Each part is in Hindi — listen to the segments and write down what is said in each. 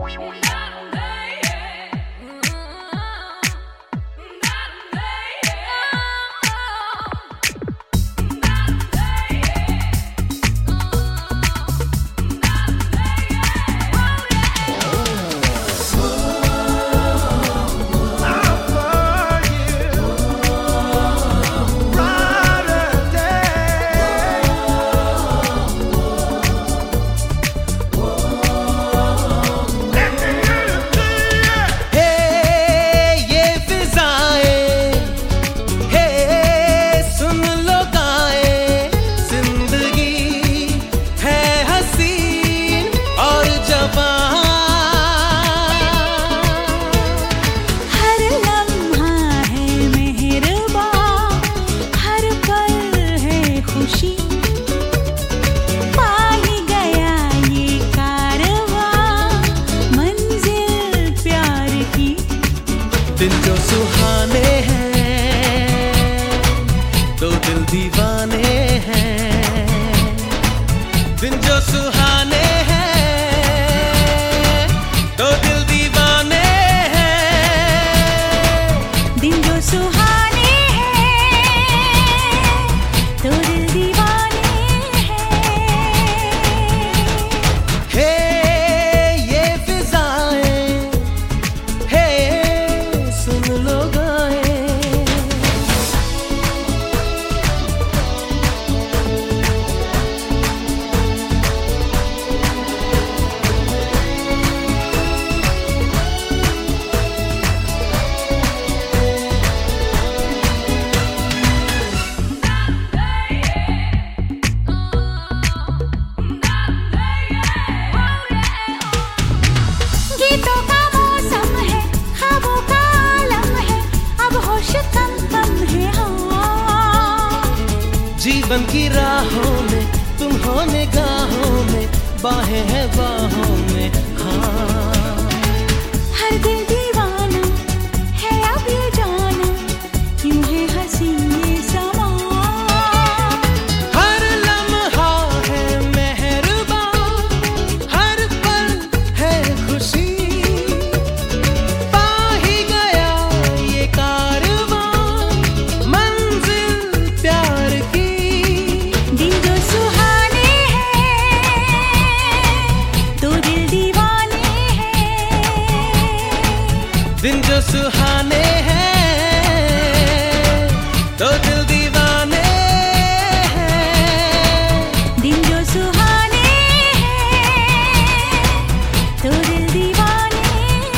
दिन जो सुहाने हैं तो दिल दीवाने हैं। दिन जो सुहाने हैं तो दिल दीवाने हैं। दिन जो सुहाने हैं तो दिल दीवाने हैं। हे ये फिजाएं, हे सुन लो गाएं। गीतों का मौसम है, ख्वाबों का आलम है, अब होश कम कम है। हाँ, जीवन की राहों में तुम हो निगाहों में, बाहें हैं बाहों में। हाँ, हर दिल दीवाना है अब ये जाना, क्यों है हंसी ये समा। हर लम्हा है मेहरबान, हर पल है खुशी। पा ही गया ये कारवां, मंजिल प्यार की। दिन जो सुहाने हैं तो दिल दीवाने हैं। दिन जो सुहाने हैं तो दिल दीवाने हैं। दिन जो सुहाने हैं तो दिल दीवाने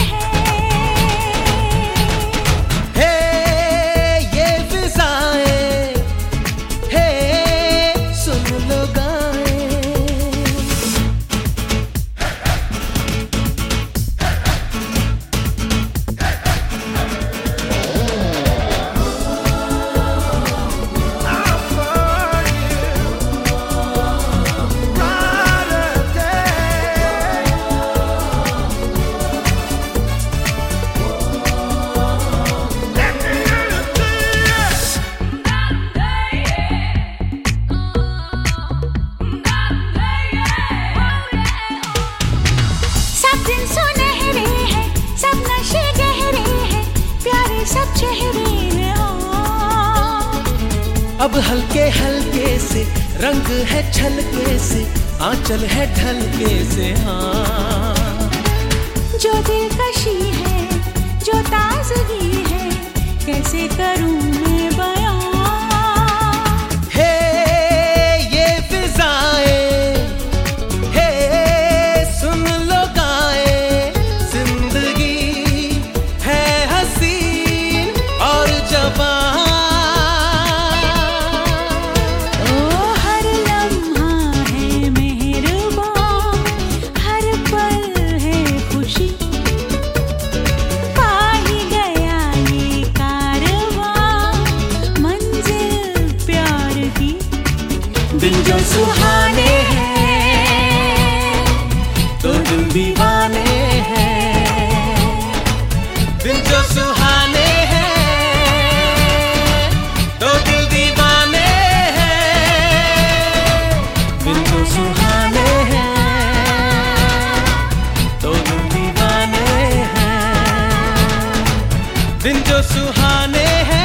हैं। हे ये फिजाएं, हे सुन लो गाएं। सब दिन सुनहरे हैं, सब नशे गहरे हैं, प्यारे सब चेहरे हैं। हाँ, अब हल्के हल्के से रंग है छलके से, आंचल है ढलके से। हाँ, जो दिलकशी है, जो ताजगी है, कैसे करूं मैं बयां। हे ये फिजाएं, हे सुन लो गाएं। जिंदगी है हसीन और जवां। ओ हर लम्हा है मेहरबान, हर पल दिन जो सुहाने हैं